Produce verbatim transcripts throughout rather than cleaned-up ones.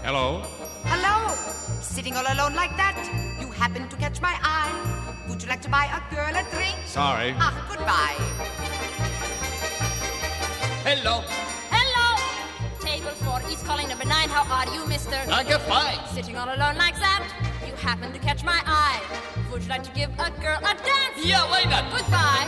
Hello? Hello. Sitting all alone like that, you happen to catch my eye. Would you like to buy a girl a drink? Sorry. Ah, goodbye. Hello. Hello. Table four, East calling number nine. How are you, mister? I get fine. Sitting all alone like that, you happen to catch my eye. Would you like to give a girl a dance? Yeah, why not? Goodbye.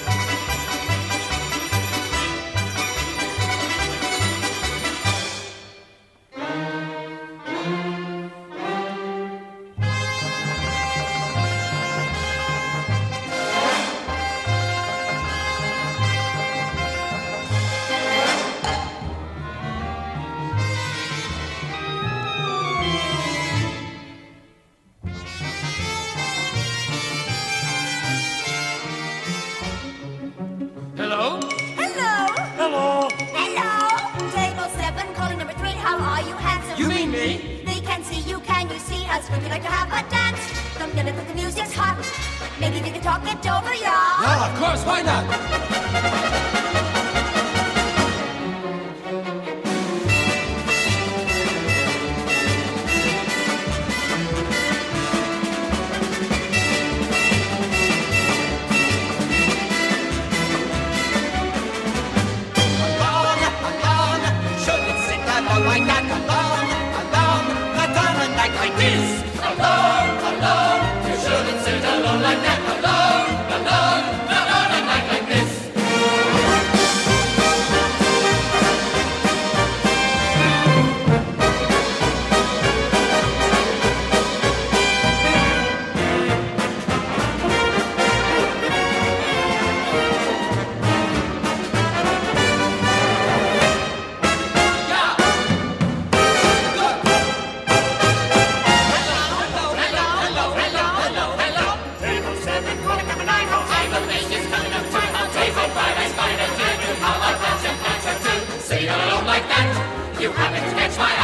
Hello? Hello. Hello? Hello. Table seven, calling number three. How are you, handsome? You mean me? They can see you, can you see us? Would you like to have a dance? Come get it, the music's hot. Maybe we can talk it over, y'all. Yeah, of course, why not? Alone, alone, shouldn't sit alone like that. Alone, alone, not on a night like this. Alone, alone, you shouldn't sit alone like that. Alone, alone, not on a night like this. Yeah. Look. Hello, hello, hello, hello, hello, hello. Table seven, calling number nine. How table eight is coming up too. How table five is fine and two. How about that champagne or two? Sitting alone like that, you happen to catch my